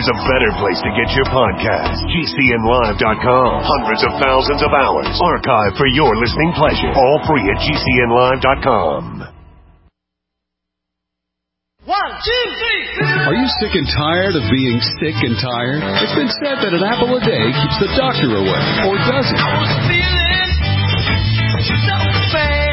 there's a better place to get your podcast. GCNlive.com. Hundreds of thousands of hours archived for your listening pleasure. All free at GCNlive.com. 1, 2, 3. Are you sick and tired of being sick and tired? It's been said that an apple a day keeps the doctor away. Or does it? I was feeling so bad.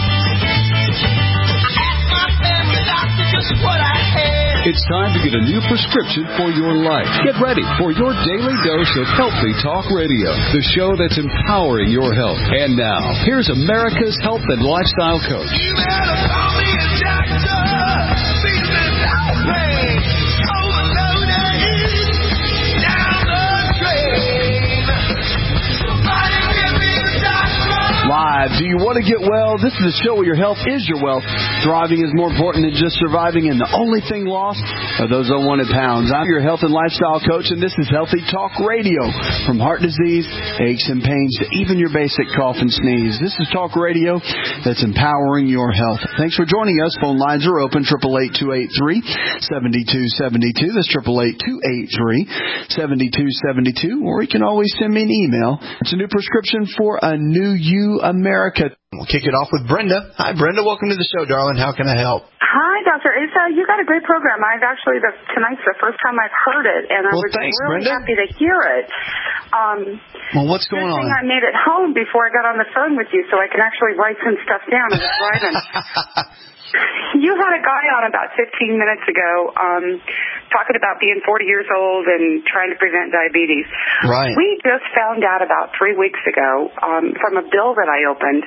I asked my family doctor just what I had. It's time to get a new prescription for your life. Get ready for your daily dose of Healthy Talk Radio, the show that's empowering your health. And now, here's America's health and lifestyle coach. You better call me a doctor. Live. Do you want to get well? This is a show where your health is your wealth. Thriving is more important than just surviving, and the only thing lost are those unwanted pounds. I'm your health and lifestyle coach, and this is Healthy Talk Radio. From heart disease, aches and pains, to even your basic cough and sneeze. This is Talk Radio that's empowering your health. Thanks for joining us. Phone lines are open, 888-283-7272. That's 888-283-7272. Or you can always send me an email. It's a new prescription for a new you, America. We'll kick it off with Brenda. Hi, Brenda. Welcome to the show, darling. How can I help? Hi, Dr. Asa. You got a great program. Tonight's the first time I've heard it, and I was thanks, really Brenda. happy to hear it. Well, what's going on? Good thing I made it home before I got on the phone with you, so I can actually write some stuff down. I was driving. You had a guy on about 15 minutes ago talking about being 40 years old and trying to prevent diabetes. Right. We just found out about 3 weeks ago from a bill that I opened.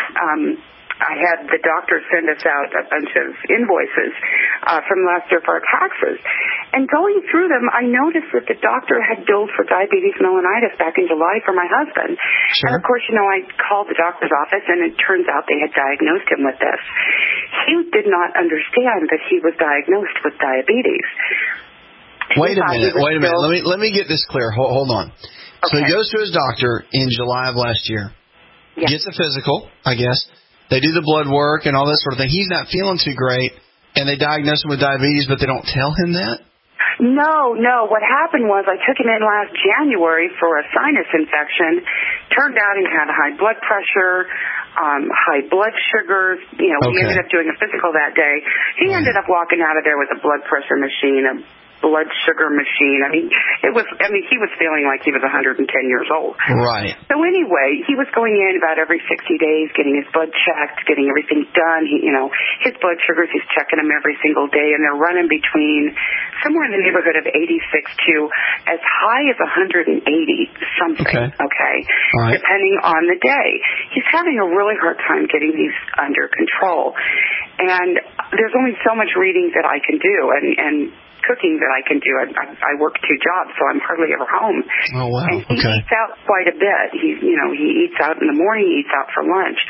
I had the doctor send us out a bunch of invoices from last year for our taxes. And going through them, I noticed that the doctor had billed for diabetes mellitus back in July for my husband. Sure. And, of course, I called the doctor's office, and it turns out they had diagnosed him with this. He did not understand that he was diagnosed with diabetes. Wait a minute. Let me get this clear. Hold on. Okay. So he goes to his doctor in July of last year, gets a physical, I guess. They do the blood work and all that sort of thing. He's not feeling too great, and they diagnose him with diabetes, but they don't tell him that? No. What happened was I took him in last January for a sinus infection. Turned out he had high blood pressure, high blood sugars. We ended up doing a physical that day. He ended up walking out of there with a blood pressure machine, a blood sugar machine. He was feeling like he was 110 years old. Right. So anyway, he was going in about every 60 days, getting his blood checked, getting everything done. His blood sugars, he's checking them every single day, and they're running between somewhere in the neighborhood of 86 to as high as 180 something. Okay. All right. Depending on the day. He's having a really hard time getting these under control. And there's only so much reading that I can do, and cooking that I can do. I work 2 jobs, so I'm hardly ever home. Oh, wow. And he eats out quite a bit. He eats out in the morning, he eats out for lunch.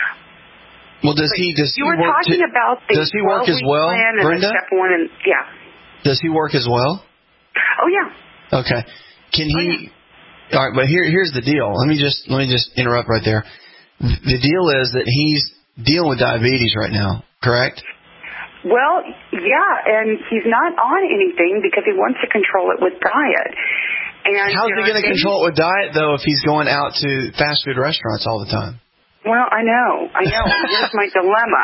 Well, does he You were work talking about the does he work as 12-week well, plan and Brenda? the step 1 and Does he work as well? Oh, yeah. Okay. Can he All right, but here's the deal. Let me just interrupt right there. The deal is that he's dealing with diabetes right now, correct? Well, yeah, and he's not on anything because he wants to control it with diet. And how's he going to control it with diet, though, if he's going out to fast food restaurants all the time? Well, I know. Here's my dilemma.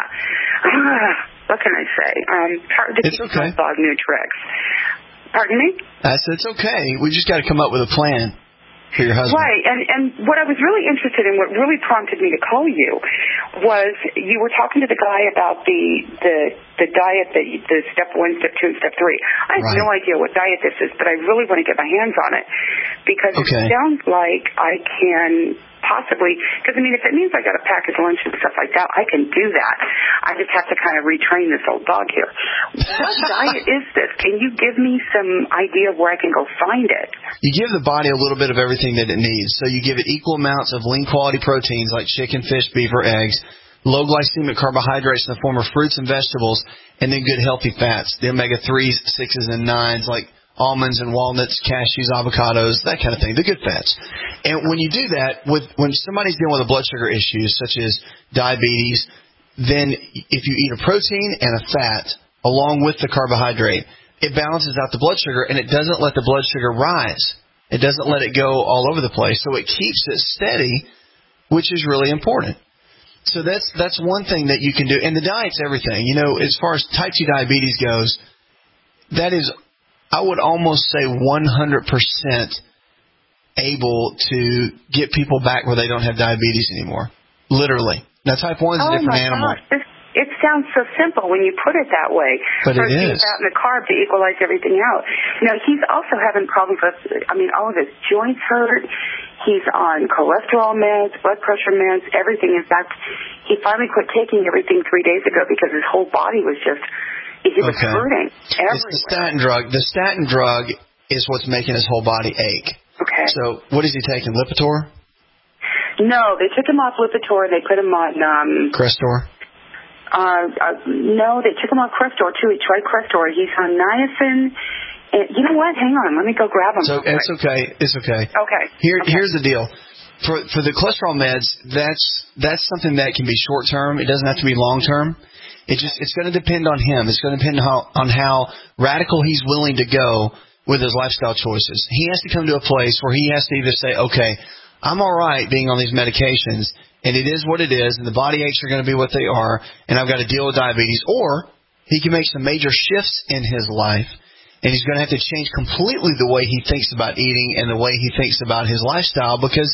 What can I say? Hard to it's teach okay. my dog new tricks. Pardon me? It's okay. We just got to come up with a plan for your husband. Right, and what I was really interested in, what really prompted me to call you, was you were talking to the guy about the diet, the step 1, step 2, and step 3. I have no idea what diet this is, but I really want to get my hands on it because it sounds like I can possibly, because if it means I got to pack his lunch and stuff like that, I can do that. I just have to kind of retrain this old dog here. What diet is this? Can you give me some idea of where I can go find it? You give the body a little bit of everything that it needs. So you give it equal amounts of lean quality proteins like chicken, fish, beef, or eggs, low glycemic carbohydrates in the form of fruits and vegetables, and then good healthy fats, the omega-3s, 6s, and 9s like almonds and walnuts, cashews, avocados, that kind of thing, the good fats. And when you do that, when somebody's dealing with a blood sugar issue such as diabetes, then if you eat a protein and a fat along with the carbohydrate, it balances out the blood sugar, and it doesn't let the blood sugar rise. It doesn't let it go all over the place, so it keeps it steady, which is really important. So that's one thing that you can do. And the diet's everything. You know, as far as type 2 diabetes goes, that is, I would almost say 100% able to get people back where they don't have diabetes anymore. Literally. Now, type 1 is a different animal. Gosh. It sounds so simple when you put it that way. But it is. Out in the carb to equalize everything out. You know, he's also having problems with, all of his joints hurt. He's on cholesterol meds, blood pressure meds, everything. In fact, he finally quit taking everything 3 days ago because his whole body was just, he was hurting everywhere. It's the statin drug. The statin drug is what's making his whole body ache. Okay. So what is he taking, Lipitor? No, they took him off Lipitor. They put him on... Crestor? No, they took him off Crestor, too. He tried Crestor. He's on niacin. And you know what? Hang on. Let me go grab him. So it's okay. It's okay. Okay. Here's the deal. For the cholesterol meds, that's something that can be short term. It doesn't have to be long term. It's going to depend on him. It's going to depend on how radical he's willing to go with his lifestyle choices. He has to come to a place where he has to either say, okay, I'm all right being on these medications, and it is what it is, and the body aches are going to be what they are, and I've got to deal with diabetes. Or he can make some major shifts in his life, and he's going to have to change completely the way he thinks about eating and the way he thinks about his lifestyle because,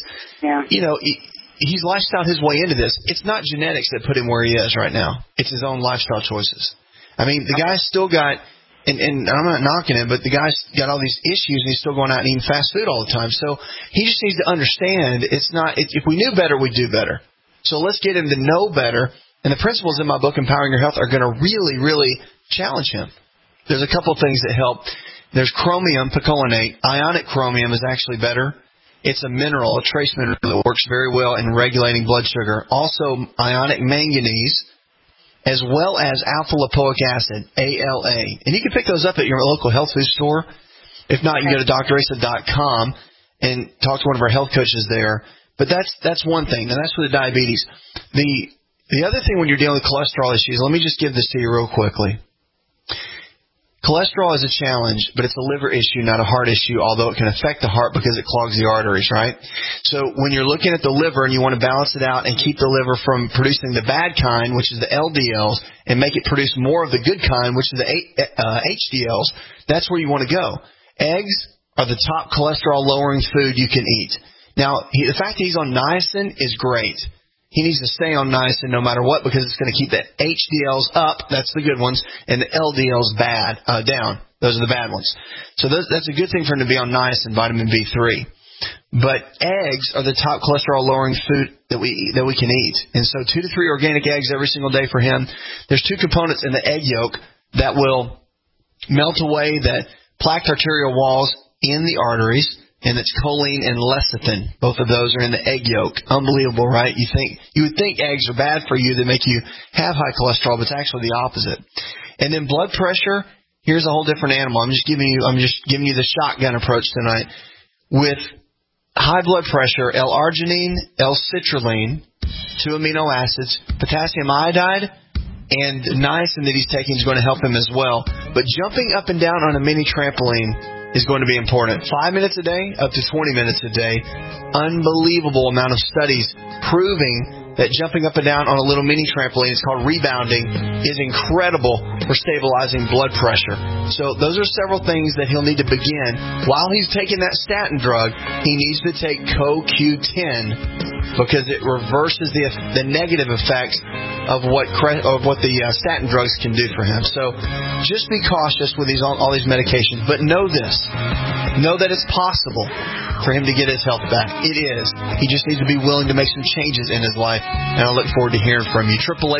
he's lifestyled his way into this. It's not genetics that put him where he is right now. It's his own lifestyle choices. I mean, the guy's still got, and I'm not knocking him, but the guy's got all these issues, and he's still going out and eating fast food all the time. So he just needs to understand it's not, if we knew better, we'd do better. So let's get him to know better. And the principles in my book, Empowering Your Health, are going to really, really challenge him. There's a couple of things that help. There's chromium picolinate. Ionic chromium is actually better. It's a mineral, a trace mineral that works very well in regulating blood sugar. Also, ionic manganese, as well as alpha-lipoic acid, ALA. And you can pick those up at your local health food store. If not, you can go to drasa.com and talk to one of our health coaches there. But that's one thing. Now, that's for the diabetes. The other thing when you're dealing with cholesterol issues, let me just give this to you real quickly. Cholesterol is a challenge, but it's a liver issue, not a heart issue, although it can affect the heart because it clogs the arteries, right? So when you're looking at the liver and you want to balance it out and keep the liver from producing the bad kind, which is the LDLs, and make it produce more of the good kind, which is the HDLs, that's where you want to go. Eggs are the top cholesterol-lowering food you can eat. Now, the fact that he's on niacin is great. He needs to stay on niacin no matter what because it's going to keep the HDLs up. That's the good ones. And the LDLs down. Those are the bad ones. So that's a good thing for him to be on niacin, vitamin B3. But eggs are the top cholesterol-lowering food that we can eat. And so 2 to 3 organic eggs every single day for him. There's 2 components in the egg yolk that will melt away the plaqued arterial walls in the arteries. And it's choline and lecithin. Both of those are in the egg yolk. Unbelievable, right? You would think eggs are bad for you. They make you have high cholesterol, but it's actually the opposite. And then blood pressure, here's a whole different animal. I'm just giving you the shotgun approach tonight. With high blood pressure, L-arginine, L-citrulline, 2 amino acids, potassium iodide, and niacin that he's taking is going to help him as well. But jumping up and down on a mini trampoline is going to be important. 5 minutes a day, up to 20 minutes a day. Unbelievable amount of studies proving that jumping up and down on a little mini trampoline, it's called rebounding, is incredible for stabilizing blood pressure. So those are several things that he'll need to begin. While he's taking that statin drug, he needs to take CoQ10 because it reverses the negative effects of what the statin drugs can do for him. So just be cautious with all these medications. But know this. Know that it's possible for him to get his health back. It is. He just needs to be willing to make some changes in his life. And I look forward to hearing from you.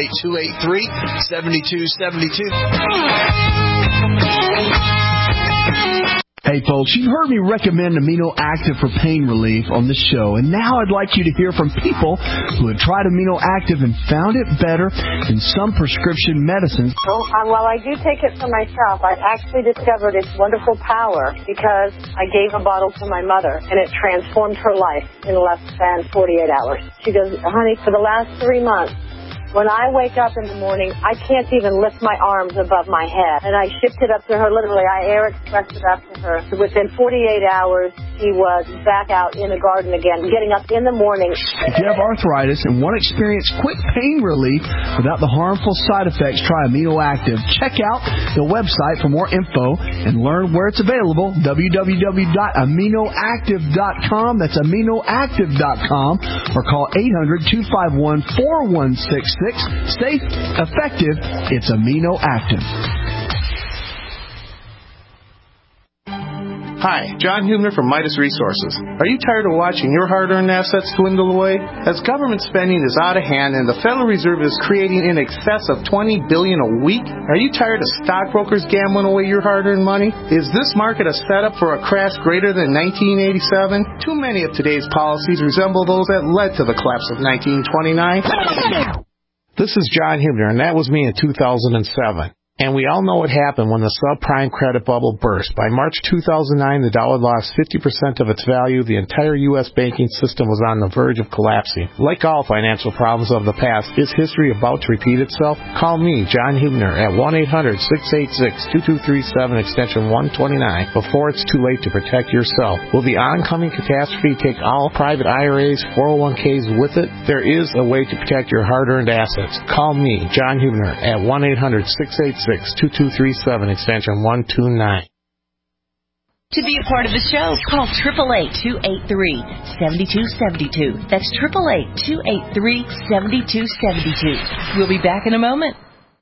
888-283-7272. Hey folks, you've heard me recommend Amino Active for pain relief on this show, and now I'd like you to hear from people who have tried Amino Active and found it better than some prescription medicines. Well, I do take it for myself. I actually discovered its wonderful power because I gave a bottle to my mother, and it transformed her life in less than 48 hours. She goes, honey, for the last 3 months, When I wake up in the morning, I can't even lift my arms above my head. And I shipped it up to her, literally. I air expressed it up to her. Within 48 hours, she was back out in the garden again, getting up in the morning. If you have arthritis and want to experience quick pain relief without the harmful side effects, try Amino Active. Check out the website for more info and learn where it's available, www.aminoactive.com. That's aminoactive.com, or call 800-251-4166. Safe, effective, it's Amino Active. Hi, John Hubner from Midas Resources. Are you tired of watching your hard-earned assets dwindle away? As government spending is out of hand and the Federal Reserve is creating in excess of $20 billion a week, are you tired of stockbrokers gambling away your hard-earned money? Is this market a setup for a crash greater than 1987? Too many of today's policies resemble those that led to the collapse of 1929. This is John Hubner, and that was me in 2007. And we all know what happened when the subprime credit bubble burst. By March 2009, the dollar lost 50% of its value. The entire U.S. banking system was on the verge of collapsing. Like all financial problems of the past, is history about to repeat itself? Call me, John Hubner, at 1-800-686-2237, extension 129, before it's too late to protect yourself. Will the oncoming catastrophe take all private IRAs, 401ks with it? There is a way to protect your hard-earned assets. Call me, John Hubner, at 1-800-686-2237, extension 129. To be a part of the show, call 888-283-7272. That's 888-283-7272. We'll be back in a moment.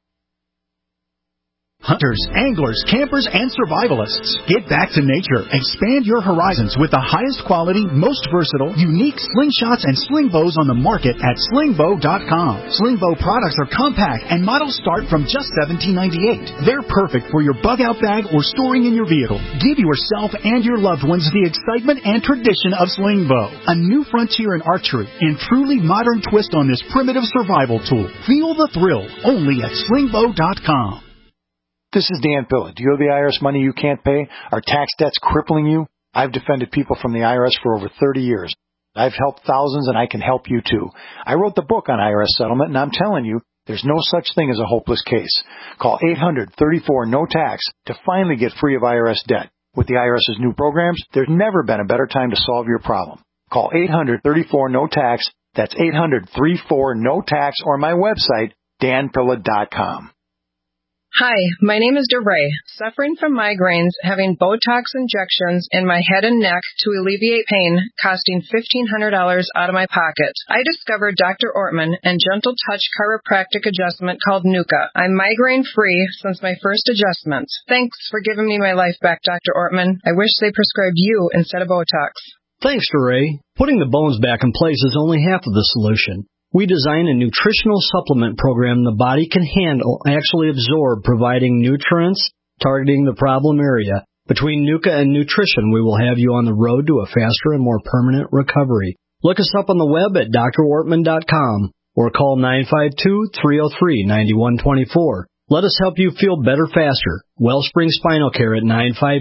Hunters, anglers, campers, and survivalists. Get back to nature. Expand your horizons with the highest quality, most versatile, unique slingshots and sling bows on the market at slingbow.com. Slingbow products are compact and models start from just $17.98. They're perfect for your bug-out bag or storing in your vehicle. Give yourself and your loved ones the excitement and tradition of Slingbow, a new frontier in archery and truly modern twist on this primitive survival tool. Feel the thrill only at slingbow.com. This is Dan Pilla. Do you owe the IRS money you can't pay? Are tax debts crippling you? I've defended people from the IRS for over 30 years. I've helped thousands, and I can help you too. I wrote the book on IRS settlement, and I'm telling you, there's no such thing as a hopeless case. Call 800-34-NO-TAX to finally get free of IRS debt. With the IRS's new programs, there's never been a better time to solve your problem. Call 800-34-NO-TAX. That's 800-34-NO-TAX, or my website, danpilla.com. Hi, my name is DeRay, suffering from migraines, having Botox injections in my head and neck to alleviate pain, costing $1,500 out of my pocket. I discovered Dr. Ortman and Gentle Touch chiropractic adjustment called Nuka. I'm migraine-free since my first adjustment. Thanks for giving me my life back, Dr. Ortman. I wish they prescribed you instead of Botox. Thanks, DeRay. Putting the bones back in place is only half of the solution. We design a nutritional supplement program the body can handle, actually absorb, providing nutrients, targeting the problem area. Between Nuka and nutrition, we will have you on the road to a faster and more permanent recovery. Look us up on the web at drortman.com or call 952-303-9124. Let us help you feel better faster. Wellspring Spinal Care at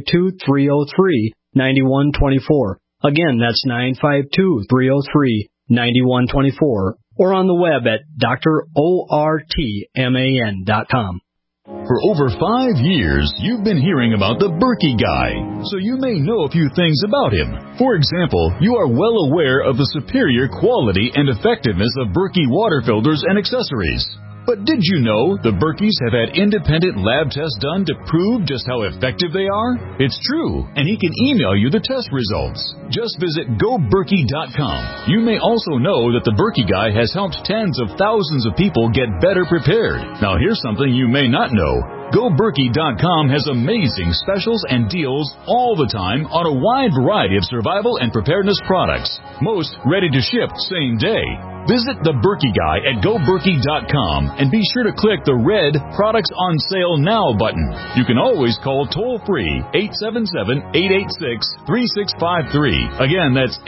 952-303-9124. Again, that's 952-303-9124. Or on the web at drortman.com. For over 5 years, you've been hearing about the Berkey Guy, so you may know a few things about him. For example, you are well aware of the superior quality and effectiveness of Berkey water filters and accessories. But did you know the Berkeys have had independent lab tests done to prove just how effective they are? It's true, and he can email you the test results. Just visit GoBerkey.com. You may also know that the Berkey Guy has helped tens of thousands of people get better prepared. Now here's something you may not know. GoBerkey.com has amazing specials and deals all the time on a wide variety of survival and preparedness products. Most ready to ship same day. Visit the Berkey Guy at GoBerkey.com and be sure to click the red Products on Sale Now button. You can always call toll-free 877-886-3653. Again, that's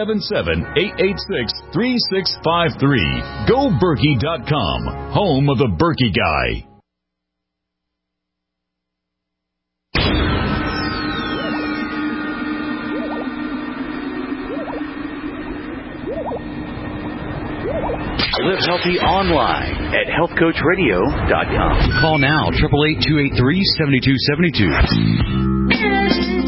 877-886-3653. GoBerkey.com, home of the Berkey Guy. Live Healthy Online at healthcoachradio.com. Call now, 888-283-7272.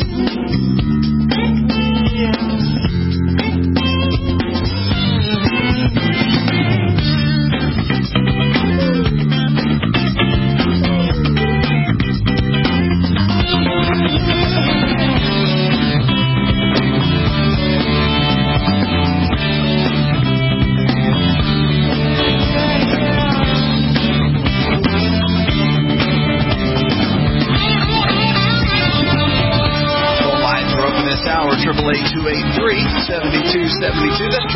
That's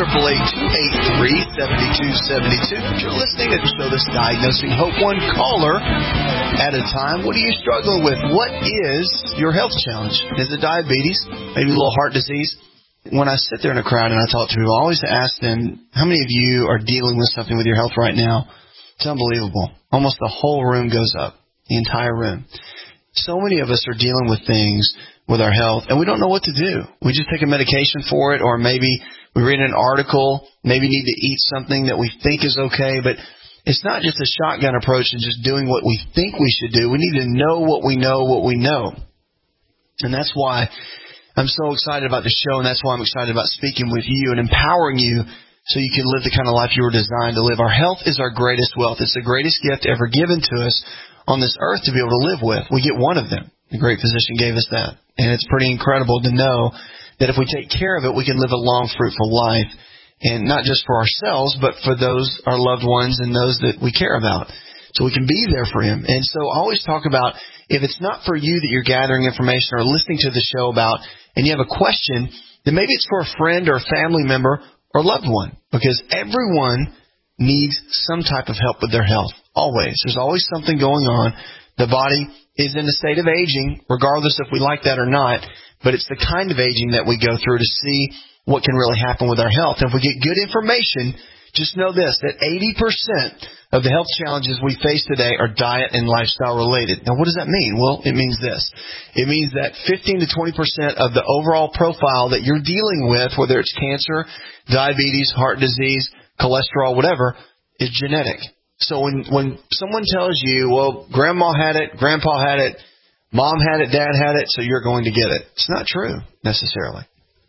888-283-7272. You're listening to the show that's Diagnosing Hope, one caller at a time. What are you struggling with? What is your health challenge? Is it diabetes? Maybe a little heart disease? When I sit there in a crowd and I talk to people, I always ask them, how many of you are dealing with something with your health right now? It's unbelievable. Almost the whole room goes up, the entire room. So many of us are dealing with things with our health, and we don't know what to do. We just take a medication for it, or maybe we read an article, maybe need to eat something that we think is okay, but it's not just a shotgun approach and just doing what we think we should do. We need to know what we know. And that's why I'm so excited about the show, and that's why I'm excited about speaking with you and empowering you so you can live the kind of life you were designed to live. Our health is our greatest wealth. It's the greatest gift ever given to us on this earth to be able to live with. We get one of them. The great physician gave us that. And it's pretty incredible to know that if we take care of it, we can live a long, fruitful life. And not just for ourselves, but for those, our loved ones, and those that we care about. So we can be there for him. And so I always talk about, if it's not for you that you're gathering information or listening to the show about, and you have a question, then maybe it's for a friend or a family member or loved one. Because everyone needs some type of help with their health. Always. There's always something going on. The body is in a state of aging, regardless if we like that or not, but it's the kind of aging that we go through to see what can really happen with our health. And if we get good information, just know this, that 80% of the health challenges we face today are diet and lifestyle related. Now, what does that mean? Well, it means this. It means that 15 to 20% of the overall profile that you're dealing with, whether it's cancer, diabetes, heart disease, cholesterol, whatever, is genetic. So when someone tells you, well, grandma had it, grandpa had it, mom had it, dad had it, so you're going to get it. It's not true, necessarily.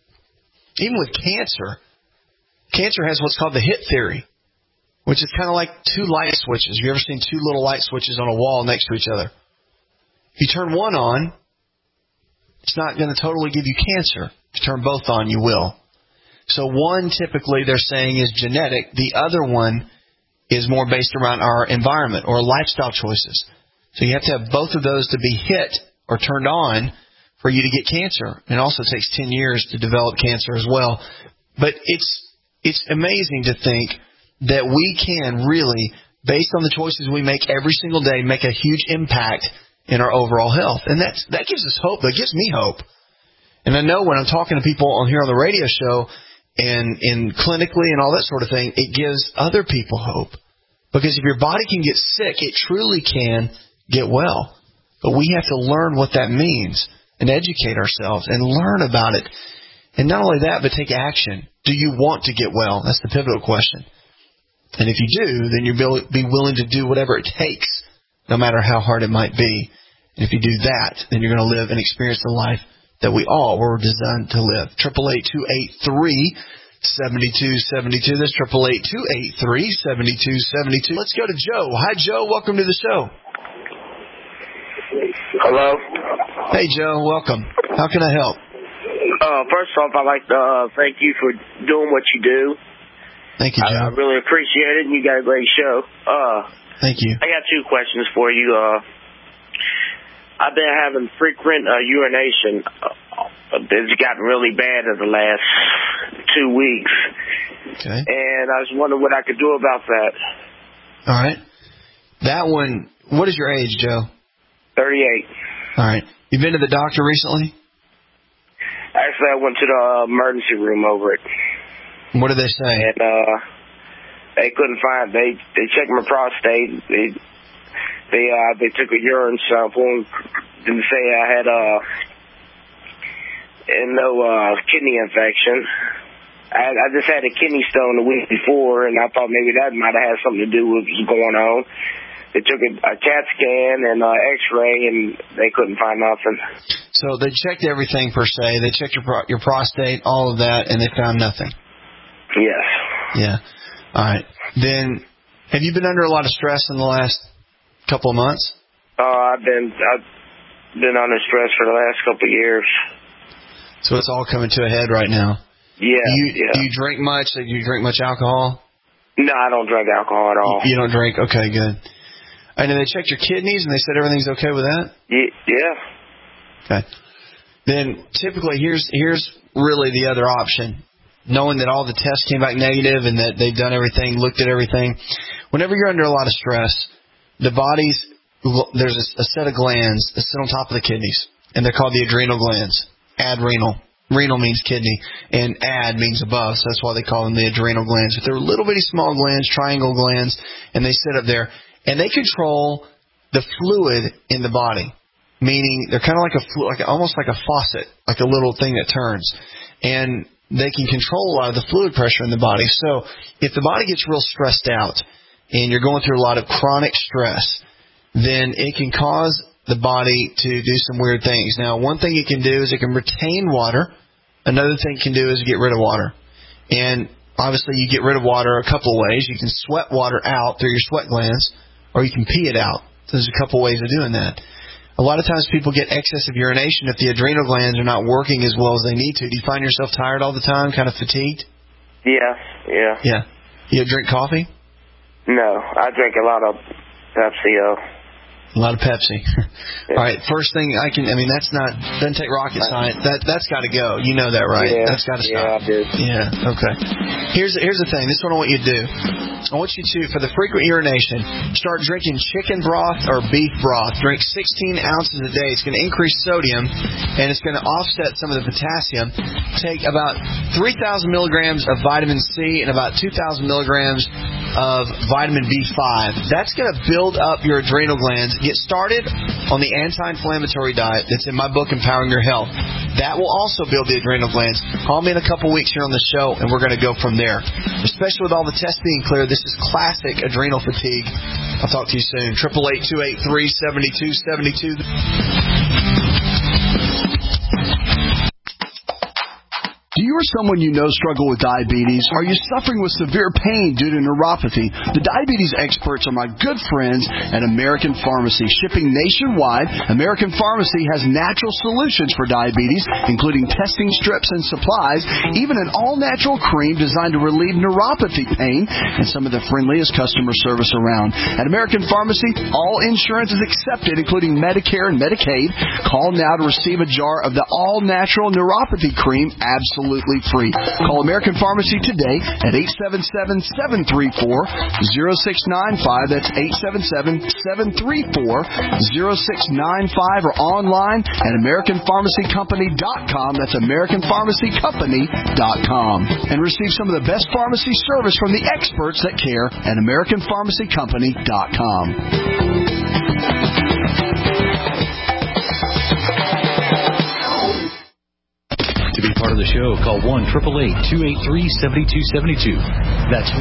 Even with cancer has what's called the hit theory, which is kind of like two light switches. Have you ever seen two little light switches on a wall next to each other? If you turn one on, it's not going to totally give you cancer. If you turn both on, you will. So one, typically, they're saying is genetic. The other one is more based around our environment or lifestyle choices. So you have to have both of those to be hit or turned on for you to get cancer. It also takes 10 years to develop cancer as well. But it's amazing to think that we can really, based on the choices we make every single day, make a huge impact in our overall health. And that gives us hope. That gives me hope. And I know when I'm talking to people on here on the radio show and clinically and all that sort of thing, it gives other people hope. Because if your body can get sick, it truly can get well. But we have to learn what that means and educate ourselves and learn about it. And not only that, but take action. Do you want to get well? That's the pivotal question. And if you do, then you'll be willing to do whatever it takes, no matter how hard it might be. And if you do that, then you're going to live and experience the life that we all were designed to live. 888-283-7272. That's 888-283-7272. Let's go to Joe. Hi, Joe. Welcome to the show. Hello. Hey, Joe. Welcome. How can I help? First off, I'd like to thank you for doing what you do. Thank you, Joe. I really appreciate it, and you got a great show. Thank you. I got two questions for you. I've been having frequent urination. It's gotten really bad in the last 2 weeks. Okay. And I was wondering what I could do about that. All right. That one, what is your age, Joe? 38. All right. You been to the doctor recently? Actually, I went to the emergency room over it. What did they say? And they couldn't find. They checked my prostate. They took a urine sample and didn't say I had no kidney infection. I I just had a kidney stone the week before, and I thought maybe that might have had something to do with what was going on. They took a CAT scan and X-ray, and they couldn't find nothing. So they checked everything per se. They checked your prostate, all of that, and they found nothing. Yes. Yeah. All right. Then, have you been under a lot of stress in the last couple of months? I've been under stress for the last couple of years. So it's all coming to a head right now. Yeah. Do you drink much? Do you drink much alcohol? No, I don't drink alcohol at all. You don't drink? Okay, good. And then they checked your kidneys, and they said everything's okay with that? Yeah. Okay. Then typically, here's really the other option. Knowing that all the tests came back negative and that they've done everything, looked at everything. Whenever you're under a lot of stress, there's a set of glands that sit on top of the kidneys, and they're called the adrenal glands. Adrenal. Renal means kidney, and ad means above, so that's why they call them the adrenal glands. But they're little bitty small glands, triangle glands, and they sit up there. And they control the fluid in the body, meaning they're kind of almost like a faucet, like a little thing that turns. And they can control a lot of the fluid pressure in the body. So if the body gets real stressed out and you're going through a lot of chronic stress, then it can cause the body to do some weird things. Now, one thing it can do is it can retain water. Another thing it can do is get rid of water. And obviously you get rid of water a couple of ways. You can sweat water out through your sweat glands, or you can pee it out. There's a couple ways of doing that. A lot of times people get excessive urination if the adrenal glands are not working as well as they need to. Do you find yourself tired all the time, kind of fatigued? Yeah. You drink coffee? No, I drink a lot of Pepsi. A lot of Pepsi. All right, first thing doesn't take rocket science. That's got to go. You know that, right? Yeah. That's got to stop. Yeah, I do. Yeah, okay. Here's the thing. This is what I want you to do. I want you to, for the frequent urination, start drinking chicken broth or beef broth. Drink 16 ounces a day. It's going to increase sodium, and it's going to offset some of the potassium. Take about 3,000 milligrams of vitamin C and about 2,000 milligrams of vitamin B5. That's going to build up your adrenal glands. Get started on the anti-inflammatory diet that's in my book, Empowering Your Health. That will also build the adrenal glands. Call me in a couple weeks here on the show, and we're going to go from there. Especially with all the tests being clear, this is classic adrenal fatigue. I'll talk to you soon. 888-283-7272. Do you or someone you know struggle with diabetes? Are you suffering with severe pain due to neuropathy? The diabetes experts are my good friends at American Pharmacy. Shipping nationwide, American Pharmacy has natural solutions for diabetes, including testing strips and supplies, even an all-natural cream designed to relieve neuropathy pain, and some of the friendliest customer service around. At American Pharmacy, all insurance is accepted, including Medicare and Medicaid. Call now to receive a jar of the all-natural neuropathy cream absolutely free. Call American Pharmacy today at 877-734-0695. That's 877-734-0695, or online at AmericanPharmacyCompany.com. That's AmericanPharmacyCompany.com. And receive some of the best pharmacy service from the experts that care at AmericanPharmacyCompany.com. To be part of the show, call 1-888-283-7272. That's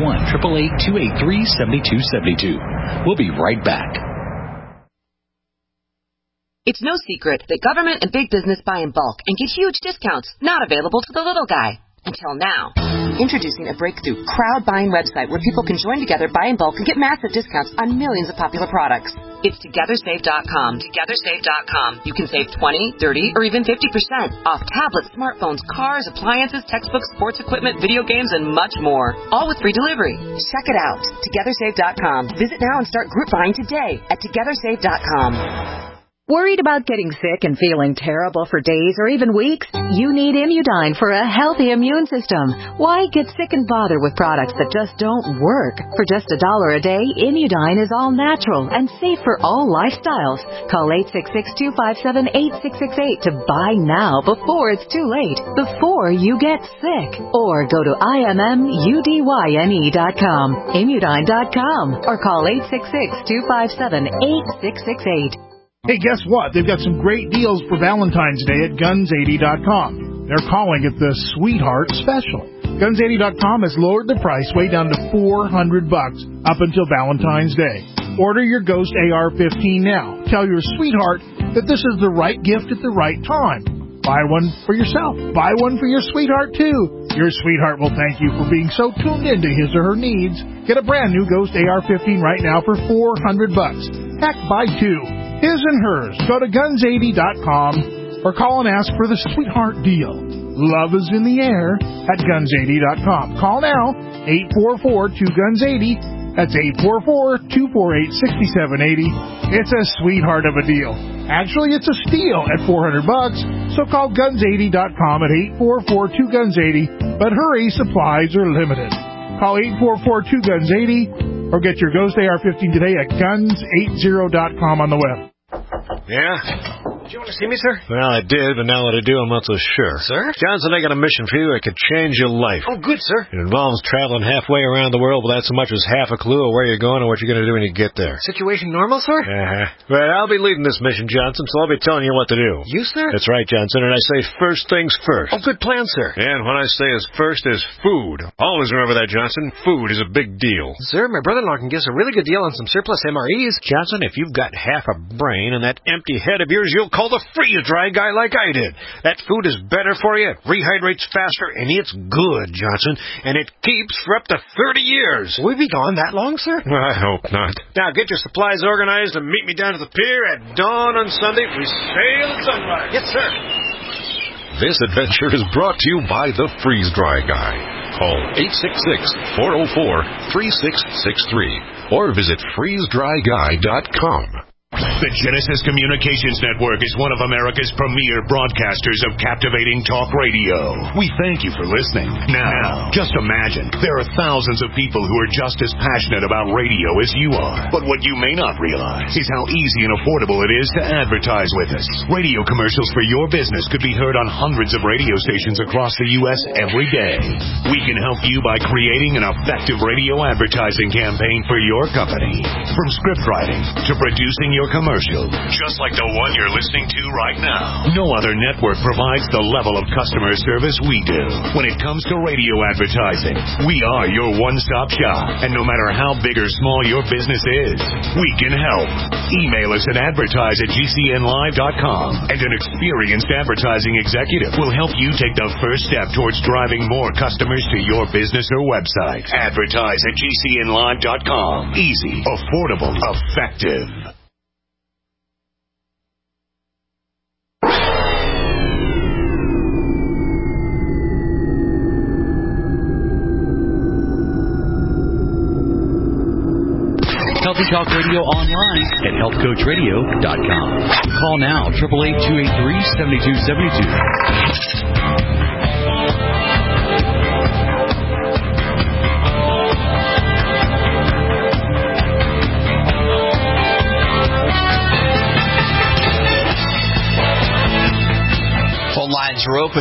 1-888-283-7272. We'll be right back. It's no secret that government and big business buy in bulk and get huge discounts not available to the little guy. Until now. Introducing a breakthrough crowd buying website where people can join together, buy in bulk, and get massive discounts on millions of popular products. It's TogetherSave.com. TogetherSave.com. You can save 20, 30, or even 50% off tablets, smartphones, cars, appliances, textbooks, sports equipment, video games, and much more. All with free delivery. Check it out. TogetherSave.com. Visit now and start group buying today at TogetherSave.com. Worried about getting sick and feeling terrible for days or even weeks? You need Immudyne for a healthy immune system. Why get sick and bother with products that just don't work? For just $1 a day, Immudyne is all natural and safe for all lifestyles. Call 866-257-8668 to buy now before it's too late, before you get sick. Or go to IMMUDYNE.com, Immudyne.com, or call 866-257-8668. Hey, guess what? They've got some great deals for Valentine's Day at Guns80.com. They're calling it the Sweetheart Special. Guns80.com has lowered the price way down to $400 up until Valentine's Day. Order your Ghost AR-15 now. Tell your sweetheart that this is the right gift at the right time. Buy one for yourself. Buy one for your sweetheart, too. Your sweetheart will thank you for being so tuned into his or her needs. Get a brand new Ghost AR-15 right now for $400. Heck, buy two. His and hers. Go to Guns80.com or call and ask for the sweetheart deal. Love is in the air at Guns80.com. Call now, 844-2GUNS80. That's 844-248-6780. It's a sweetheart of a deal. Actually, it's a steal at $400. So call Guns80.com at 844-2GUNS80. But hurry, supplies are limited. Call 844-2GUNS80 or get your Ghost AR-15 today at Guns80.com on the web. Yeah? Did you want to see me, sir? Well, I did, but now that I do, I'm not so sure. Sir? Johnson, I got a mission for you that could change your life. Oh, good, sir. It involves traveling halfway around the world without so much as half a clue of where you're going or what you're going to do when you get there. Situation normal, sir? Well, I'll be leading this mission, Johnson, so I'll be telling you what to do. You, sir? That's right, Johnson, and I say first things first. Oh, good plan, sir. And when I say as first is food. Always remember that, Johnson. Food is a big deal. Sir, my brother-in-law can give us a really good deal on some surplus MREs. Johnson, if you've got half a brain and that empty head of yours, you'll call the freeze-dry guy like I did. That food is better for you, it rehydrates faster, and it's good, Johnson, and it keeps for up to 30 years. Will we be gone that long, sir? I hope not. Now get your supplies organized and meet me down to the pier at dawn on Sunday. We sail at sunrise. Yes, sir. This adventure is brought to you by the Freeze-Dry Guy. Call 866-404-3663 or visit freezedryguy.com. The Genesis Communications Network is one of America's premier broadcasters of captivating talk radio. We thank you for listening. Now, just imagine, there are thousands of people who are just as passionate about radio as you are. But what you may not realize is how easy and affordable it is to advertise with us. Radio commercials for your business could be heard on hundreds of radio stations across the U.S. every day. We can help you by creating an effective radio advertising campaign for your company. From script writing to producing your commercial, just like the one you're listening to right now. No other network provides the level of customer service we do. When it comes to radio advertising, we are your one-stop shop. And no matter how big or small your business is, we can help. Email us at advertise@gcnlive.com, and an experienced advertising executive will help you take the first step towards driving more customers to your business or website. Advertise@gcnlive.com. Easy, affordable, effective. Healthy Talk Radio online at healthcoachradio.com. Call now, 888-283-7272. Phone lines are open,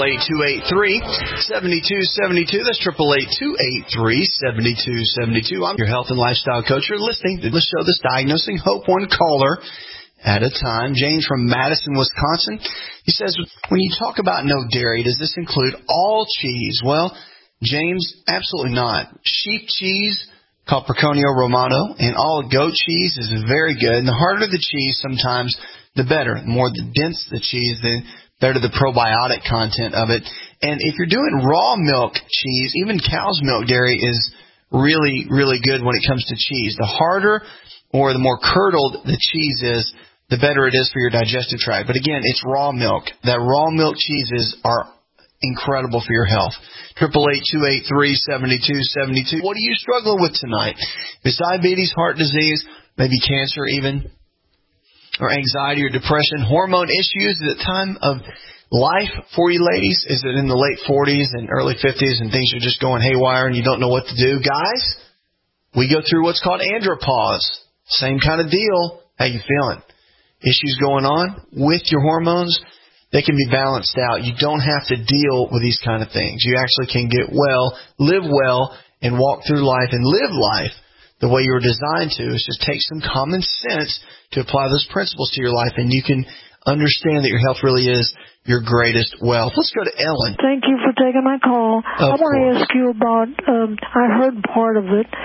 888-283-7272. That's 888-283-7272. I'm your health and lifestyle coach. You're listening to the show that's diagnosing hope one caller at a time. James from Madison, Wisconsin. He says, when you talk about no dairy, does this include all cheese? Well, James, absolutely not. Sheep cheese, called Pecorino Romano, and all goat cheese is very good. And the harder the cheese, sometimes the better. The more dense the cheese, the better the probiotic content of it. And if you're doing raw milk cheese, even cow's milk dairy is really, really good when it comes to cheese. The harder or the more curdled the cheese is, the better it is for your digestive tract. But again, it's raw milk. That raw milk cheeses are incredible for your health. 888-283-7272. What are you struggling with tonight? If it's diabetes, heart disease, maybe cancer even, or anxiety or depression, hormone issues at the time of life for you ladies? Is it in the late 40s and early 50s and things are just going haywire and you don't know what to do? Guys, we go through what's called andropause. Same kind of deal. How you feeling? Issues going on with your hormones? They can be balanced out. You don't have to deal with these kind of things. You actually can get well, live well, and walk through life and live life the way you were designed to. It's just take some common sense to apply those principles to your life, and you can understand that your health really is your greatest wealth. Let's go to Ellen. Thank you for taking my call. I want to ask you about, I heard part of it,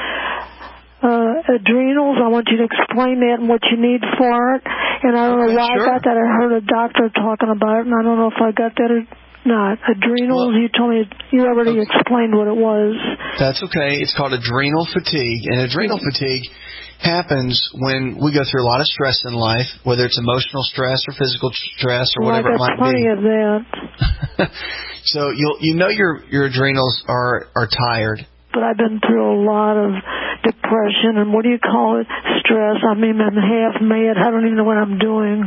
adrenals. I want you to explain that and what you need for it. And I don't know why I got that. I heard a doctor talking about it, and I don't know if I got that or not. Adrenals, you told me, you already explained what it was. That's okay. It's called adrenal fatigue. And adrenal fatigue happens when we go through a lot of stress in life, whether it's emotional stress or physical stress or whatever it might be. Plenty of that. So you know your adrenals are tired. But I've been through a lot of depression and what do you call it? Stress. I mean, I'm half mad. I don't even know what I'm doing.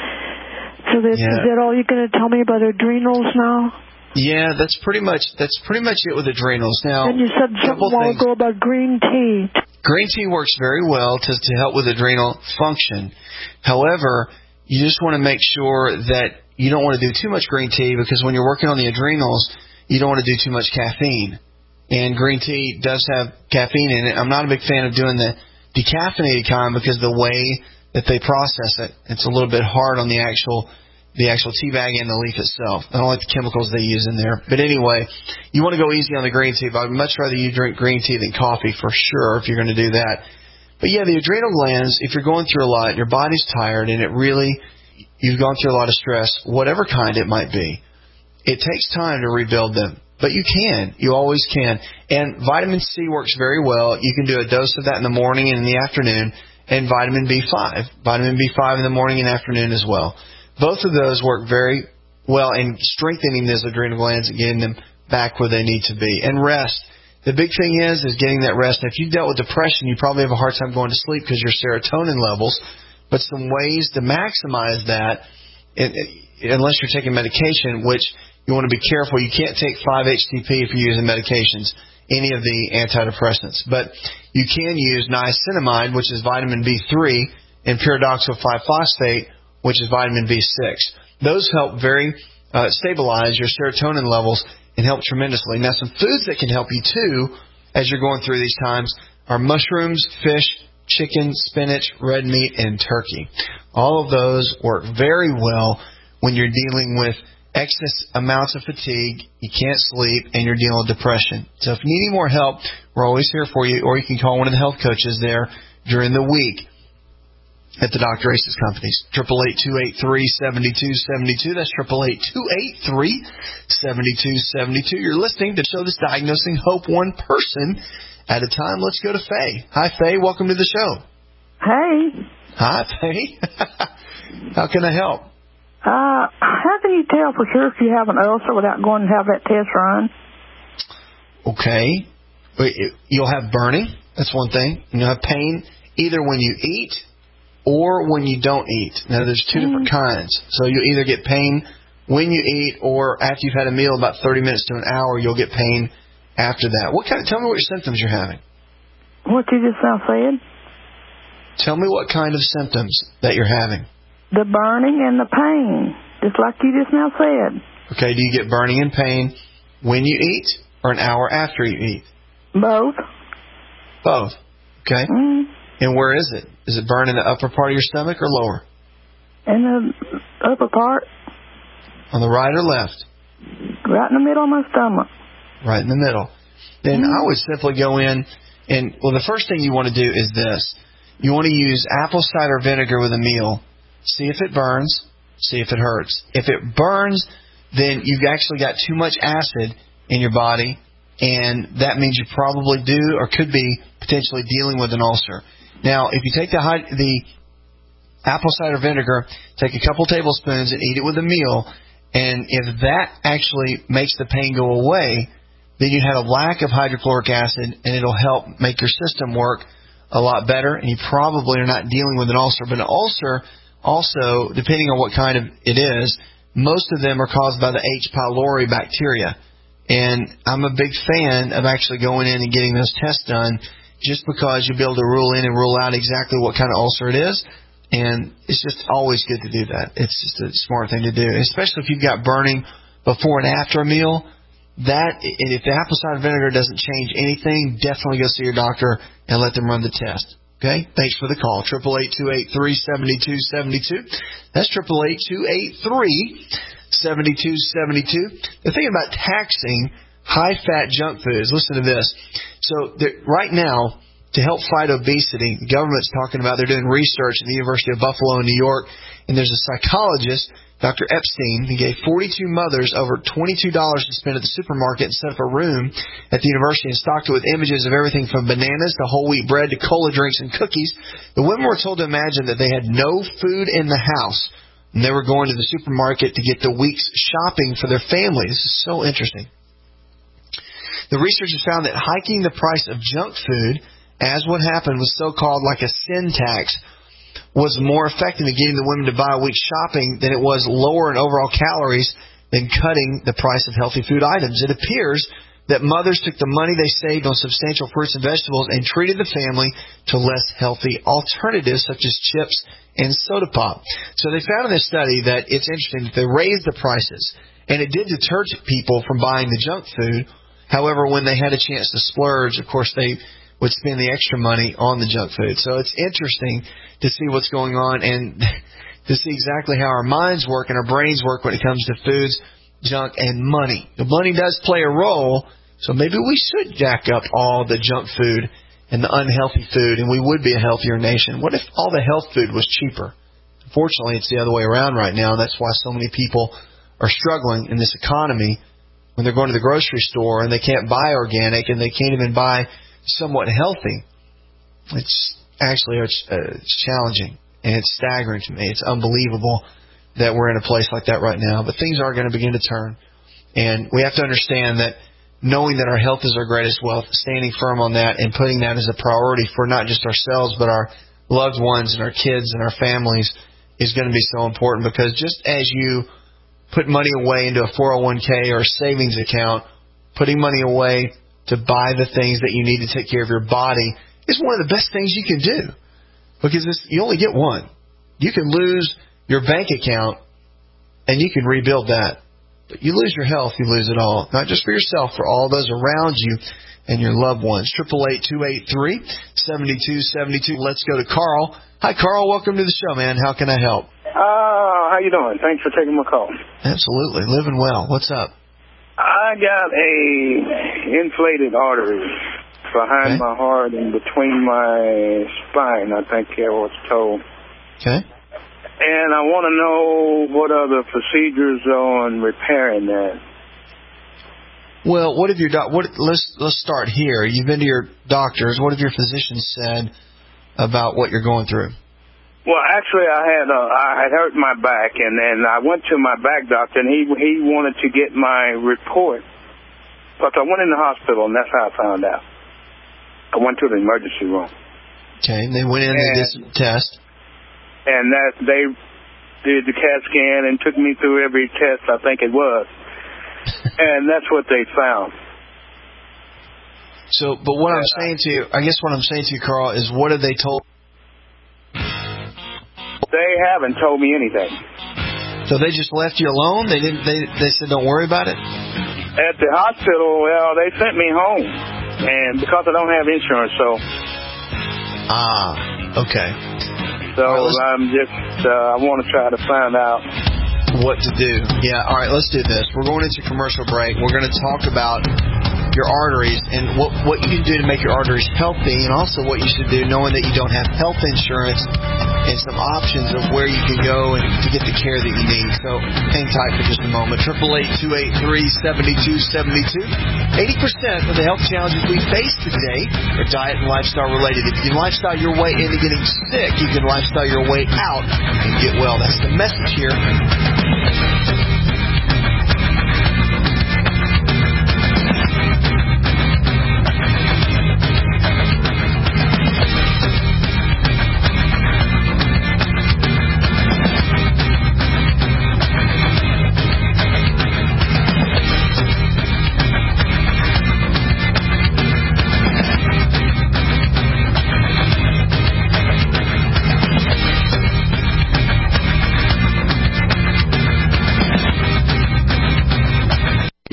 So is that all you're going to tell me about adrenals now? Yeah, that's pretty much it with adrenals. Now, and you said something a while ago about green tea. Green tea works very well to help with adrenal function. However, you just want to make sure that you don't want to do too much green tea because when you're working on the adrenals, you don't want to do too much caffeine. And green tea does have caffeine in it. I'm not a big fan of doing the decaffeinated kind because the way that they process it, it's a little bit hard on the actual tea bag and the leaf itself. I don't like the chemicals they use in there. But anyway, you want to go easy on the green tea. But I'd much rather you drink green tea than coffee for sure if you're going to do that. But yeah, the adrenal glands, if you're going through a lot, your body's tired, and you've gone through a lot of stress, whatever kind it might be, it takes time to rebuild them. But you can. You always can. And vitamin C works very well. You can do a dose of that in the morning and in the afternoon, and vitamin B5. Vitamin B5 in the morning and afternoon as well. Both of those work very well in strengthening those adrenal glands and getting them back where they need to be. And rest. The big thing is getting that rest. If you've dealt with depression, you probably have a hard time going to sleep because your serotonin levels. But some ways to maximize that, unless you're taking medication, which you want to be careful. You can't take 5-HTP if you're using medications, any of the antidepressants. But you can use niacinamide, which is vitamin B3, and pyridoxal 5-phosphate, which is vitamin B6. Those help very stabilize your serotonin levels and help tremendously. Now, some foods that can help you, too, as you're going through these times, are mushrooms, fish, chicken, spinach, red meat, and turkey. All of those work very well when you're dealing with excess amounts of fatigue, you can't sleep, and you're dealing with depression. So if you need any more help, we're always here for you, or you can call one of the health coaches there during the week at the Dr. Ace's companies. 888-283-7272. That's 888-283-7272. You're listening to the show that's diagnosing hope one person at a time. Let's go to Faye. Hi, Faye. Welcome to the show. Hey. Hi, Faye. How can I help? How can you tell for sure if you have an ulcer without going and have that test run? Okay. You'll have burning. That's one thing. You'll have pain either when you eat or when you don't eat. Now, there's two different kinds. So you'll either get pain when you eat or after you've had a meal, about 30 minutes to an hour, you'll get pain after that. Tell me what your symptoms you're having. What you just now said? Tell me what kind of symptoms that you're having. The burning and the pain, just like you just now said. Okay, do you get burning and pain when you eat or an hour after you eat? Both. Both. Okay. And where is it? Is it burning in the upper part of your stomach or lower? In the upper part. On the right or left? Right in the middle of my stomach. Right in the middle. Then I would simply go in and, the first thing you want to do is this. You want to use apple cider vinegar with a meal. See if it burns. See if it hurts. If it burns, then you've actually got too much acid in your body, and that means you probably do or could be potentially dealing with an ulcer. Now, if you take the apple cider vinegar, take a couple tablespoons and eat it with a meal, and if that actually makes the pain go away, then you have a lack of hydrochloric acid, and it'll help make your system work a lot better, and you probably are not dealing with an ulcer. But an ulcer, also, depending on what kind of it is, most of them are caused by the H. pylori bacteria. And I'm a big fan of actually going in and getting those tests done just because you'll be able to rule in and rule out exactly what kind of ulcer it is. And it's just always good to do that. It's just a smart thing to do, especially if you've got burning before and after a meal. And if the apple cider vinegar doesn't change anything, definitely go see your doctor and let them run the test. Okay? Thanks for the call. 888-283-7272. That's 7272. They're thinking about taxing high-fat junk foods. Listen to this. So right now, to help fight obesity, the government's talking about, they're doing research at the University of Buffalo in New York, and there's a psychologist, Dr. Epstein, he gave 42 mothers over $22 to spend at the supermarket and set up a room at the university and stocked it with images of everything from bananas to whole wheat bread to cola drinks and cookies. The women were told to imagine that they had no food in the house, and they were going to the supermarket to get the week's shopping for their family. This is so interesting. The researchers found that hiking the price of junk food, as what happened was so-called like a sin tax, was more effective in getting the women to buy a week's shopping than it was lower in overall calories than cutting the price of healthy food items. It appears that mothers took the money they saved on substantial fruits and vegetables and treated the family to less healthy alternatives such as chips and soda pop. So they found in this study that it's interesting that they raised the prices, and it did deter people from buying the junk food. However, when they had a chance to splurge, of course, they would spend the extra money on the junk food. So it's interesting to see what's going on and to see exactly how our minds work and our brains work when it comes to foods, junk, and money. The money does play a role, so maybe we should jack up all the junk food and the unhealthy food, and we would be a healthier nation. What if all the health food was cheaper? Unfortunately, it's the other way around right now, and that's why so many people are struggling in this economy when they're going to the grocery store and they can't buy organic and they can't even buy somewhat healthy. It's actually it's challenging and it's staggering to me. It's unbelievable that we're in a place like that right now. But things are going to begin to turn. And we have to understand that knowing that our health is our greatest wealth, standing firm on that and putting that as a priority for not just ourselves but our loved ones and our kids and our families is going to be so important, because just as you put money away into a 401k or a savings account, putting money away to buy the things that you need to take care of your body is one of the best things you can do, because you only get one. You can lose your bank account and you can rebuild that. But you lose your health, you lose it all. Not just for yourself, for all those around you and your loved ones. 888-283-7272. Let's go to Carl. Hi, Carl. Welcome to the show, man. How can I help? How you doing? Thanks for taking my call. Absolutely. Living well. What's up? I got a inflated artery behind my heart and between my spine, I think I was told. Okay. And I want to know what are the procedures on repairing that. Well, what have your let's start here. You've been to your doctors. What have your physicians said about what you're going through? Well, actually, I had hurt my back, and then I went to my back doctor, and he wanted to get my report. But I went in the hospital, and that's how I found out. I went to the emergency room. Okay, and they went in and they did some tests. And they did the CAT scan and took me through every test I think it was. And that's what they found. So, but what I'm saying to you, I guess what I'm saying to you, Carl, is what have they told? They haven't told me anything. So they just left you alone? They didn't. They said don't worry about it? At the hospital, well, they sent me home, and because I don't have insurance, so. Okay. So I'm just, I want to try to find out what to do. Yeah, all right, let's do this. We're going into commercial break. We're going to talk about your arteries and what you can do to make your arteries healthy, and also what you should do knowing that you don't have health insurance, and some options of where you can go and to get the care that you need. So hang tight for just a moment. 888-283-7272. 80% of the health challenges we face today are diet and lifestyle related. If you can lifestyle your way into getting sick, you can lifestyle your way out and get well. That's the message here.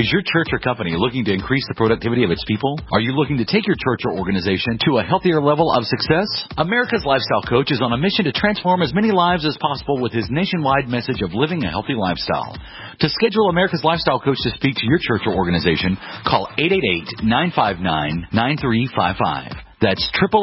Is your church or company looking to increase the productivity of its people? Are you looking to take your church or organization to a healthier level of success? America's Lifestyle Coach is on a mission to transform as many lives as possible with his nationwide message of living a healthy lifestyle. To schedule America's Lifestyle Coach to speak to your church or organization, call 888-959-9355. That's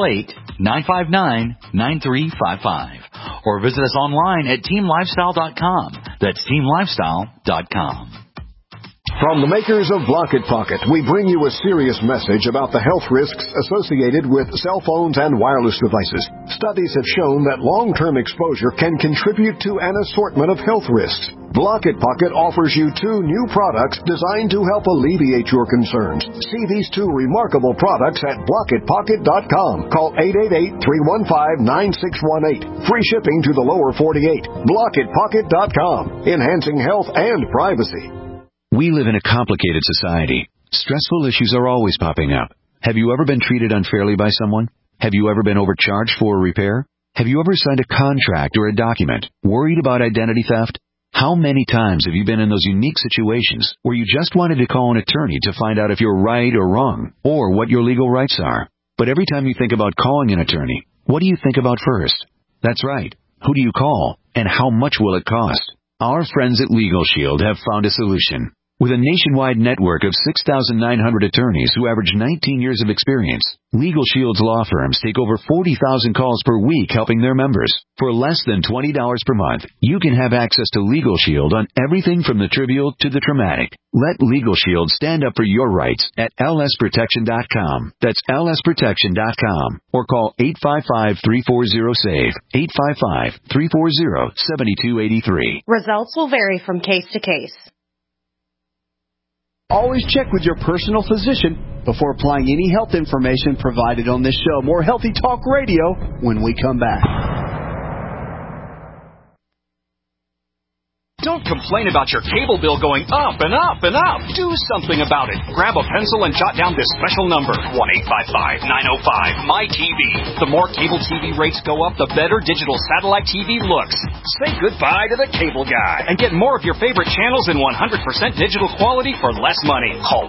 888-959-9355. Or visit us online at teamlifestyle.com. That's teamlifestyle.com. From the makers of Blocket Pocket, we bring you a serious message about the health risks associated with cell phones and wireless devices. Studies have shown that long-term exposure can contribute to an assortment of health risks. Blocket Pocket offers you 2 new products designed to help alleviate your concerns. See these 2 remarkable products at BlocketPocket.com. Call 888-315-9618. Free shipping to the lower 48. BlocketPocket.com. Enhancing health and privacy. We live in a complicated society. Stressful issues are always popping up. Have you ever been treated unfairly by someone? Have you ever been overcharged for a repair? Have you ever signed a contract or a document? Worried about identity theft? How many times have you been in those unique situations where you just wanted to call an attorney to find out if you're right or wrong, or what your legal rights are? But every time you think about calling an attorney, what do you think about first? That's right. Who do you call, and how much will it cost? Our friends at Legal Shield have found a solution. With a nationwide network of 6,900 attorneys who average 19 years of experience, Legal Shield's law firms take over 40,000 calls per week helping their members. For less than $20 per month, you can have access to Legal Shield on everything from the trivial to the traumatic. Let Legal Shield stand up for your rights at lsprotection.com. That's lsprotection.com. Or call 855-340-SAVE, 855-340-7283. Results will vary from case to case. Always check with your personal physician before applying any health information provided on this show. More Healthy Talk Radio when we come back. Don't complain about your cable bill going up and up and up. Do something about it. Grab a pencil and jot down this special number, 1-855-905-MY-TV. The more cable TV rates go up, the better digital satellite TV looks. Say goodbye to the cable guy and get more of your favorite channels in 100% digital quality for less money. Call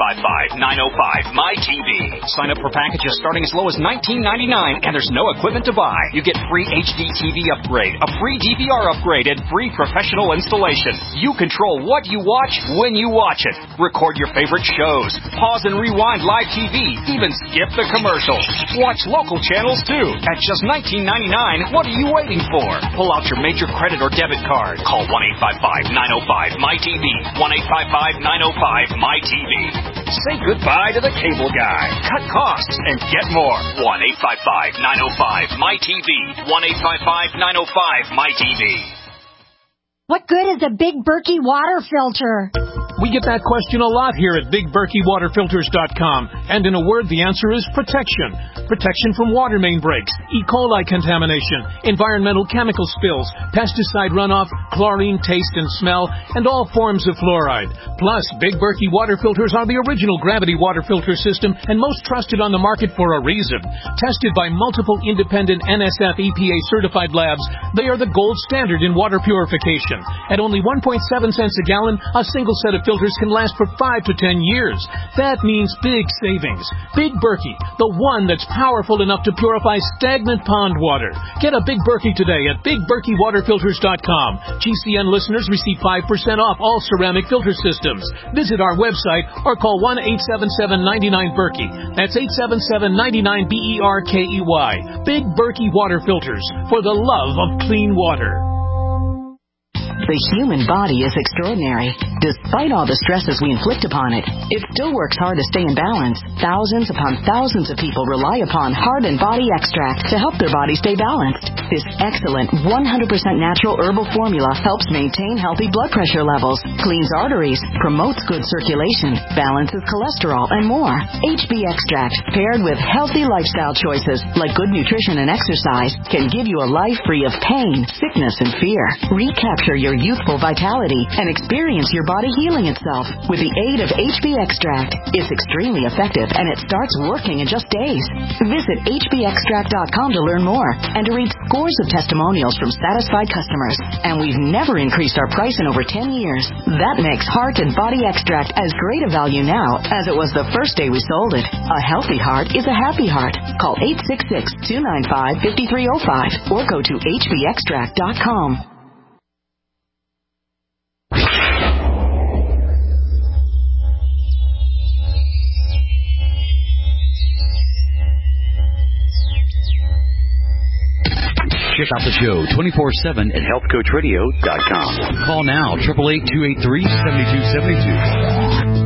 1-855-905-MY-TV. Sign up for packages starting as low as $19.99, and there's no equipment to buy. You get free HD TV upgrade, a free DVR upgrade, and free professional installation. You control what you watch when you watch it. Record your favorite shows. Pause and rewind live TV. Even skip the commercials. Watch local channels too. At just $19.99, what are you waiting for? Pull out your major credit or debit card. Call 1-855-905-MY-TV. 1-855-905-MY-TV. Say goodbye to the cable guy. Cut costs and get more. 1-855-905-MY-TV. 1-855-905-MY-TV. What good is a Big Berkey water filter? We get that question a lot here at BigBerkeyWaterFilters.com. And in a word, the answer is protection. Protection from water main breaks, E. coli contamination, environmental chemical spills, pesticide runoff, chlorine taste and smell, and all forms of fluoride. Plus, Big Berkey water filters are the original gravity water filter system and most trusted on the market for a reason. Tested by multiple independent NSF EPA certified labs, they are the gold standard in water purification. At only 1.7 cents a gallon, a single set of filters can last for 5 to 10 years. That means big savings. Big Berkey, the one that's powerful enough to purify stagnant pond water. Get a Big Berkey today at BigBerkeyWaterFilters.com. GCN listeners receive 5% off all ceramic filter systems. Visit our website or call 1-877-99-BERKEY. That's 877-99-BERKEY. Big Berkey Water Filters, for the love of clean water. The human body is extraordinary. Despite all the stresses we inflict upon it, it still works hard to stay in balance. Thousands upon thousands of people rely upon Heart and Body Extract to help their body stay balanced. This excellent 100% natural herbal formula helps maintain healthy blood pressure levels, cleans arteries, promotes good circulation, balances cholesterol, and more. HB Extract, paired with healthy lifestyle choices like good nutrition and exercise, can give you a life free of pain, sickness, and fear. Recapture your youthful vitality and experience your body healing itself with the aid of HB Extract. It's extremely effective, and it starts working in just days. Visit hbextract.com to learn more and to read scores of testimonials from satisfied customers. And we've never increased our price in over 10 years. That makes Heart and Body Extract as great a value now as it was the first day we sold it. A healthy heart is a happy heart. Call 866-295-5305 or go to hbextract.com. Check out the show 24/7 at healthcoachradio.com. Call now, 888-283-7272.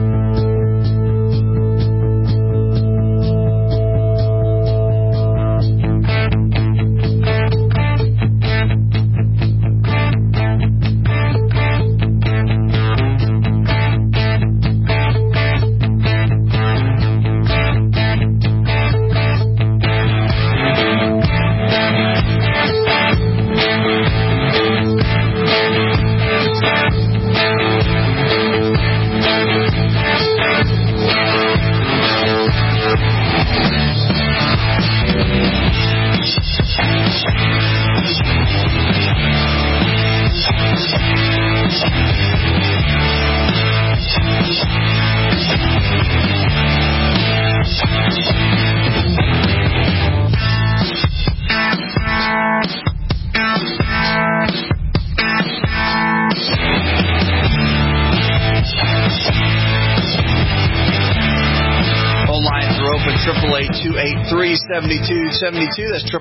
That's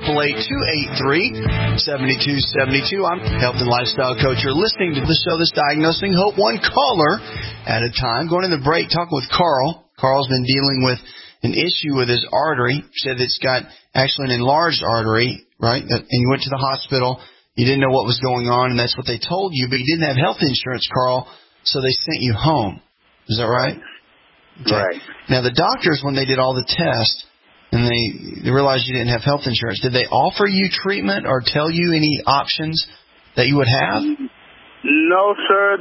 888-283-7272. I'm health and lifestyle coach. You're listening to the show that's diagnosing hope one caller at a time. Going in the break, talking with Carl. Carl's been dealing with an issue with his artery. Said it's got actually an enlarged artery, right? And you went to the hospital. You didn't know what was going on, and that's what they told you. But you didn't have health insurance, Carl, so they sent you home. Is that right? Okay. Right. Now, the doctors, when they did all the tests, and they realized you didn't have health insurance, did they offer you treatment or tell you any options that you would have? No, sir.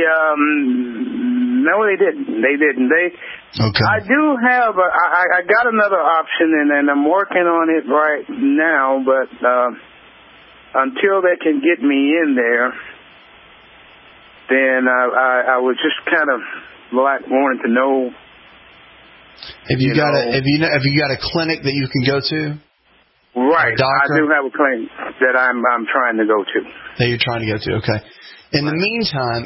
No, they didn't. Okay. I do have. I got another option, and I'm working on it right now. But until they can get me in there, then I was just kind of wanting to know. Have you got a clinic that you can go to? Right. I do have a clinic that I'm trying to go to. That you're trying to go to. Okay. In the meantime,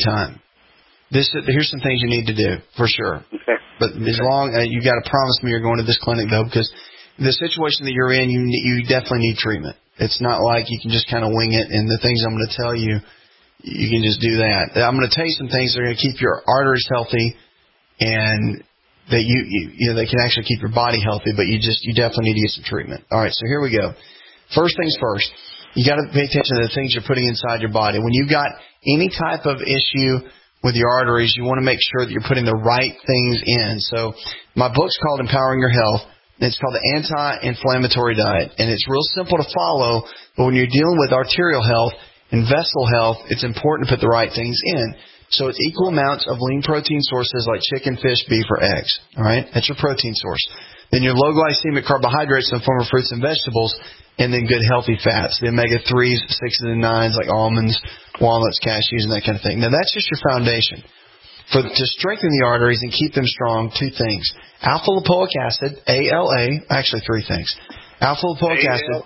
here's some things you need to do for sure. Okay. But as long you got to promise me you're going to this clinic though, because the situation that you're in, you definitely need treatment. It's not like you can just kind of wing it. And the things I'm going to tell you, you can just do that. I'm going to tell you some things that are going to keep your arteries healthy, and that you they can actually keep your body healthy, but you definitely need to get some treatment. All right, so here we go. First things first, you got to pay attention to the things you're putting inside your body. When you've got any type of issue with your arteries, you want to make sure that you're putting the right things in. So my book's called Empowering Your Health. It's called the Anti-Inflammatory Diet, and it's real simple to follow, but when you're dealing with arterial health and vessel health, it's important to put the right things in. So it's equal amounts of lean protein sources like chicken, fish, beef, or eggs. All right? That's your protein source. Then your low glycemic carbohydrates in the form of fruits and vegetables, and then good healthy fats, the omega-3s, 6s, and 9s like almonds, walnuts, cashews, and that kind of thing. Now, that's just your foundation. To strengthen the arteries and keep them strong, two things. Alpha-lipoic acid, ALA, actually three things. Alpha-lipoic acid,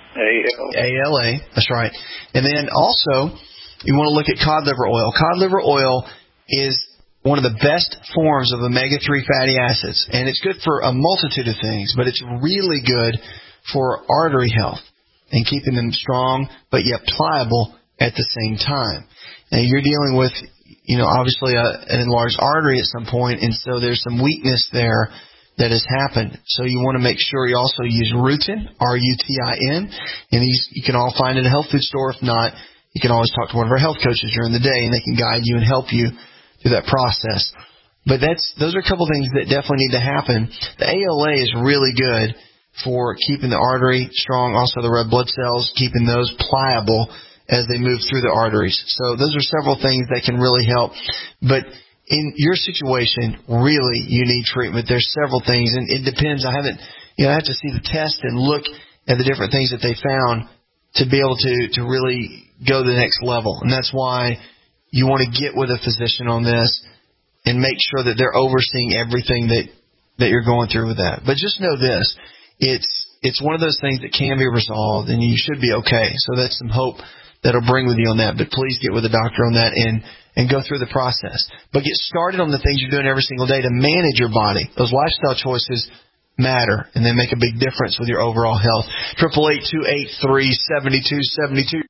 ALA, that's right. And then also, you want to look at cod liver oil. Cod liver oil is one of the best forms of omega-3 fatty acids, and it's good for a multitude of things, but it's really good for artery health and keeping them strong but yet pliable at the same time. Now, you're dealing with, obviously an enlarged artery at some point, and so there's some weakness there that has happened. So you want to make sure you also use Rutin, R-U-T-I-N, and you can all find it at a health food store. If not, you can always talk to one of our health coaches during the day, and they can guide you and help you through that process. But those are a couple things that definitely need to happen. The ALA is really good for keeping the artery strong, also the red blood cells, keeping those pliable as they move through the arteries. So those are several things that can really help. But in your situation, really, you need treatment. There's several things, and it depends. I have to see the test and look at the different things that they found to be able to really go to the next level. And that's why you want to get with a physician on this and make sure that they're overseeing everything that you're going through with that. But just know this, it's one of those things that can be resolved, and you should be okay. So that's some hope that'll bring with you on that. But please get with a doctor on that and go through the process. But get started on the things you're doing every single day to manage your body. Those lifestyle choices matter, and they make a big difference with your overall health. 888-283-7272.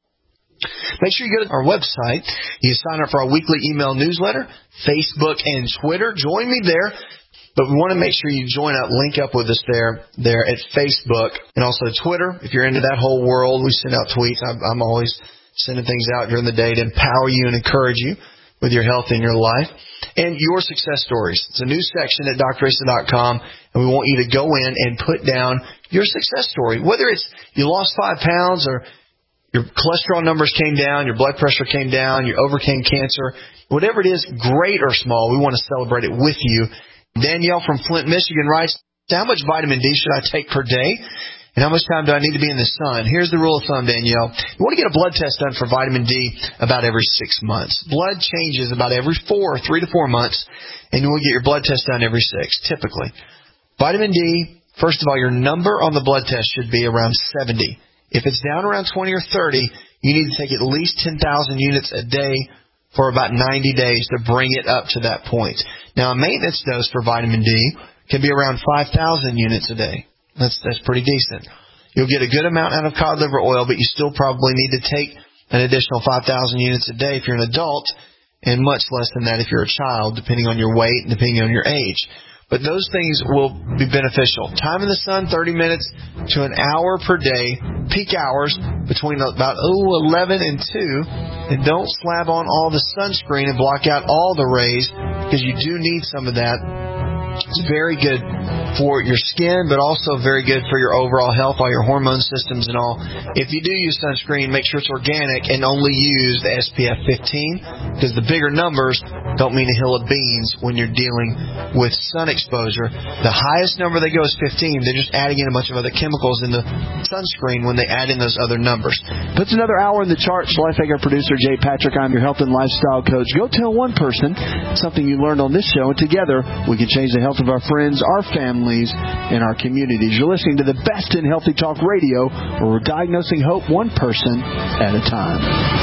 Make sure you go to our website. You sign up for our weekly email newsletter, Facebook and Twitter. Join me there. But we want to make sure you link up with us there at Facebook and also Twitter. If you're into that whole world, we send out tweets. I'm always sending things out during the day to empower you and encourage you with your health in your life. And your success stories. It's a new section at drasa.com, and we want you to go in and put down your success story. Whether it's you lost 5 pounds or your cholesterol numbers came down, your blood pressure came down, you overcame cancer, whatever it is, great or small, we want to celebrate it with you. Danielle from Flint, Michigan writes, how much vitamin D should I take per day? And how much time do I need to be in the sun? Here's the rule of thumb, Danielle. You want to get a blood test done for vitamin D about every 6 months. Blood changes about every 3 to 4 months, and you will get your blood test done every 6, typically. Vitamin D, first of all, your number on the blood test should be around 70. If it's down around 20 or 30, you need to take at least 10,000 units a day for about 90 days to bring it up to that point. Now, a maintenance dose for vitamin D can be around 5,000 units a day. That's pretty decent. You'll get a good amount out of cod liver oil, but you still probably need to take an additional 5,000 units a day if you're an adult, and much less than that if you're a child, depending on your weight and depending on your age. But those things will be beneficial. Time in the sun, 30 minutes to an hour per day, peak hours between about 11 and 2. And don't slab on all the sunscreen and block out all the rays, because you do need some of that. It's very good for your skin, but also very good for your overall health, all your hormone systems and all. If you do use sunscreen, make sure it's organic and only use the SPF 15, because the bigger numbers don't mean a hill of beans when you're dealing with sun exposure. The highest number they go is 15. They're just adding in a bunch of other chemicals in the sunscreen when they add in those other numbers. Puts another hour in the charts. Lifehacker producer Jay Patrick. I'm your health and lifestyle coach. Go tell one person something you learned on this show, and together we can change the health of our friends, our families, and our communities. You're listening to the best in Healthy Talk Radio, where we're diagnosing hope one person at a time.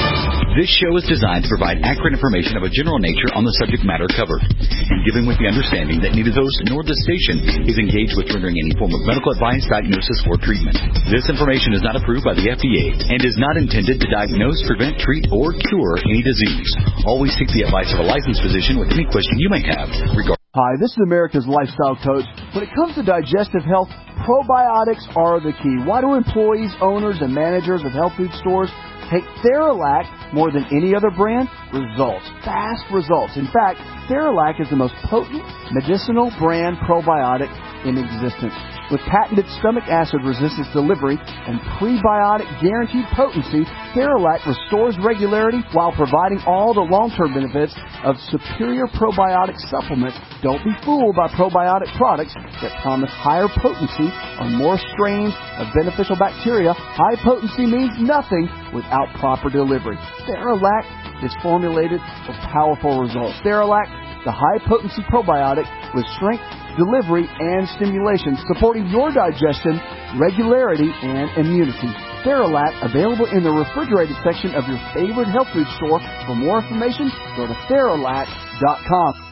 This show is designed to provide accurate information of a general nature on the subject matter covered, and given with the understanding that neither host nor the station is engaged with rendering any form of medical advice, diagnosis, or treatment. This information is not approved by the FDA and is not intended to diagnose, prevent, treat, or cure any disease. Always seek the advice of a licensed physician with any question you may have regarding. Hi, this is America's Lifestyle Coach. When it comes to digestive health, probiotics are the key. Why do employees, owners, and managers of health food stores take Theralac more than any other brand? Results. Fast results. In fact, Theralac is the most potent medicinal brand probiotic in existence. With patented stomach acid resistance delivery and prebiotic guaranteed potency, Theralac restores regularity while providing all the long-term benefits of superior probiotic supplements. Don't be fooled by probiotic products that promise higher potency on more strains of beneficial bacteria. High potency means nothing without proper delivery. Theralac is formulated for powerful results. Theralac, the high-potency probiotic with strength, delivery, and stimulation, supporting your digestion, regularity, and immunity. Theralac, available in the refrigerated section of your favorite health food store. For more information, go to Theralac.com.